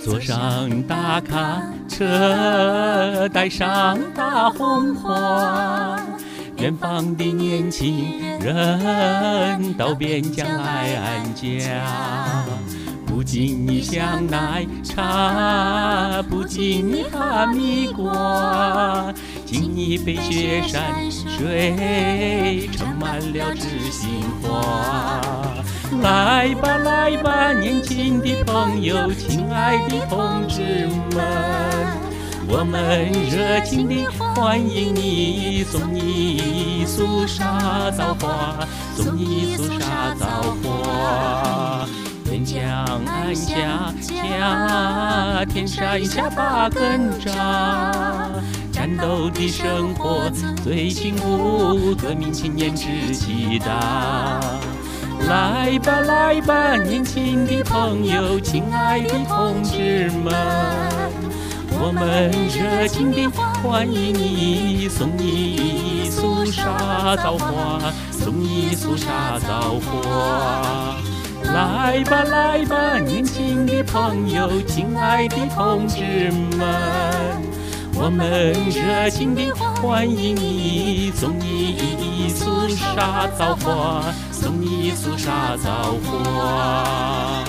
坐上大卡车，带上大红花，远方的年轻人到边疆来安家。不敬你香奶茶，不敬你哈密瓜，敬你杯雪山水，盛满了知心话。来吧来吧，年轻的朋友，亲爱的同志们，我们热情地欢迎你，送你一束沙枣花，送你一束沙枣花。边疆安家家，天山下把根扎，战斗的生活最辛苦，革命青年志气大。来吧来吧，年轻的朋友，亲爱的同志们，我们热情地欢迎你，送你一束沙枣花，送你一束沙枣花。来吧来吧，年轻的朋友，亲爱的同志们，我们热情地欢迎你，送你一束沙枣花，送你一束沙枣花。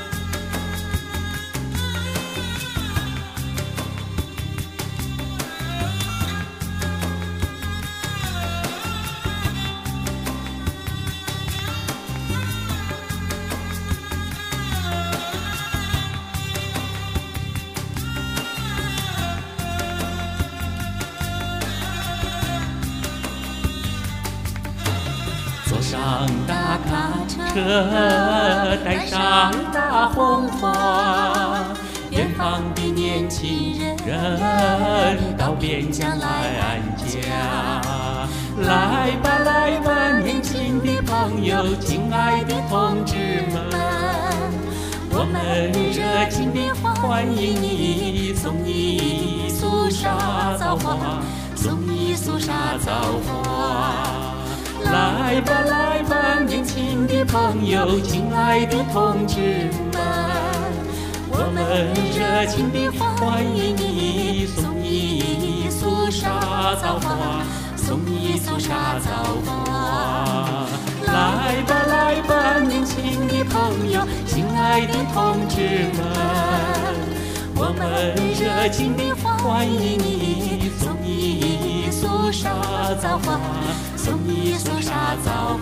坐上大卡车，带上大红花，远方的年轻人到边疆来安家。来吧来吧，年轻的朋友，亲爱的同志们，我们热情地欢迎你，送你一束沙枣花，送你一束沙枣花。来吧来吧，年轻的朋友，亲爱的同志们，我们热情地欢迎你，送你一束沙枣花，送你一束沙枣花。来吧来吧，年轻的朋友，亲爱的同志们，我们热情地欢迎你，送你一束沙枣花，送你一束沙枣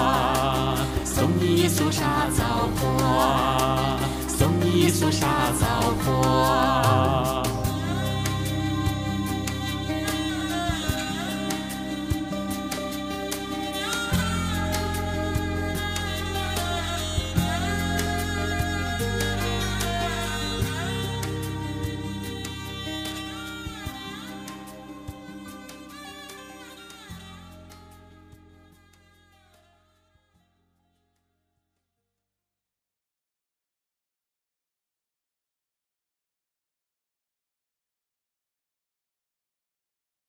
花，送你一束沙枣花，送你一束沙枣